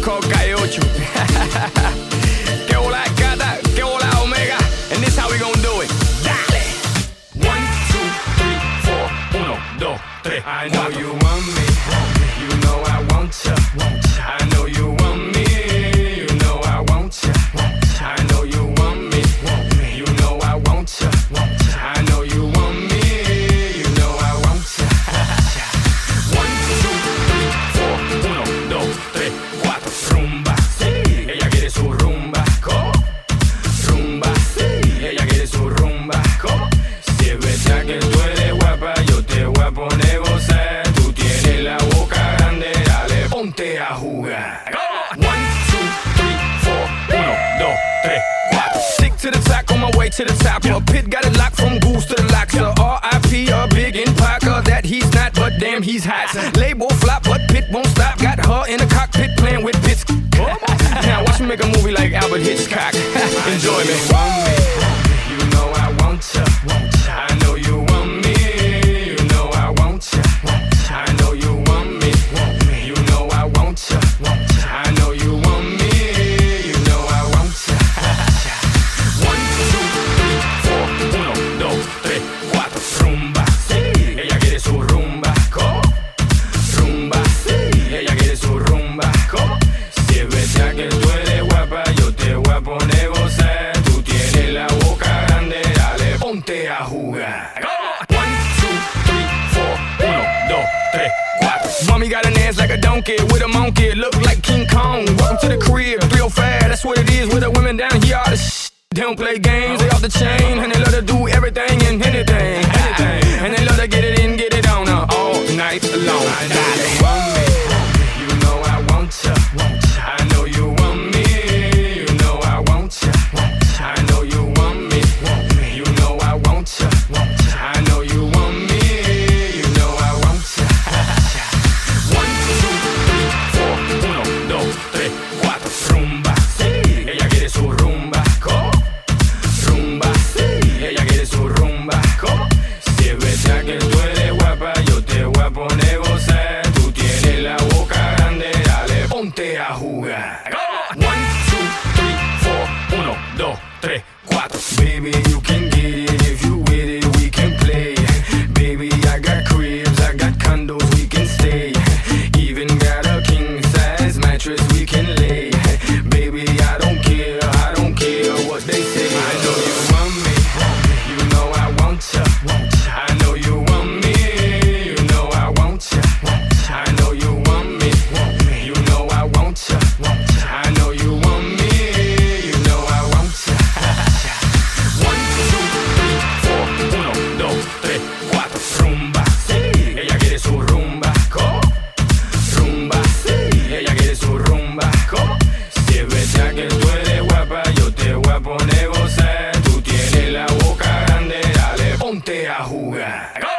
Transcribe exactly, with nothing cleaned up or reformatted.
called Calle Que hola gata, que hola omega. And this how we gon' do it. Dale. One, two, three, four. Uno, dos, tres. I know you want me. You know I want ya. I know you want me. You know I want ya. I know you want me. You know I want ya. I know you want me. You know I want ya. One, two, three, four. Uno, dos, tres, cuatro. Rumba, sí. Ella quiere su rumba. ¿Cómo? Rumba, sí. Ella quiere su rumba. ¿Cómo? Si es verdad que tú eres guapa, yo te voy a poner gozar. Tú tienes la boca grande, dale, ponte a jugar. One, two, three, four. Uno, dos, tres, cuatro. Stick to the track on my way to the top. A pit got it locked from goose to the locks. A R I P a big in Parker that he's not, but damn he's hot. Label flop, but Pit won't stop. Got her in the cockpit playing with bits. Now watch me make a movie like Albert Hitchcock. Enjoy me. You know I want ya. I know you want me. You know I want ya. I know you want me. You know I want ya. I know you want me. You know I want ya. One, two, three, four. Uno, dos, tres, cuatro. Rumba, sí. Ella quiere su rumba. ¿Cómo? Rumba, sí. Ella quiere su rumba. ¿Cómo? Si es verdad que tú eres guapa, yo te voy a poner gozar. Tú tienes la boca grande, dale, ponte a jugar. One, two, three, four. Uno, dos, tres, cuatro. Mommy got an ass like a donkey with a monkey. Look like King Kong. Welcome to the crib, three oh five. That's what it is with the women down here. All the sh- They don't play games, they off the chain. And they love to do everything and anything, anything. And they love to get it in, get it on uh, all night long. I know you want me. You know I want ya. I know you want me. You know I want ya. I know you want me. You know I want ya. I know you want me. You know I want ya. One, two, three, four. Uno, dos, tres, cuatro. Rumba, sí. Ella quiere su rumba. ¿Cómo? Rumba, sí. Ella quiere su rumba. ¿Cómo? Si es verdad que tú eres guapa, yo te voy a poner gozar. Tú tienes la boca grande, dale, ponte a jugar. One, two, three, four. Uno, dos, tres, cuatro. Baby, you can get it if you with it, we can play. Baby, I got cribs, I got condos, we can stay. Even got a king size mattress we can lay. Baby, I don't care, I don't care what they say. I know you want me, you know I want ya. I know you want me, you know I want ya. I know you want me, you know I want ya. I know you want me, you know I want ya. One, two, three, four. Uno, dos, tres, cuatro. Rumba, sí. Ella quiere su rumba. ¿Cómo? Rumba, sí. Ella quiere su rumba. ¿Cómo? Si es verdad que tú eres guapa, yo te voy a poner gozar. Tú tienes la boca grande, dale, ponte a jugar.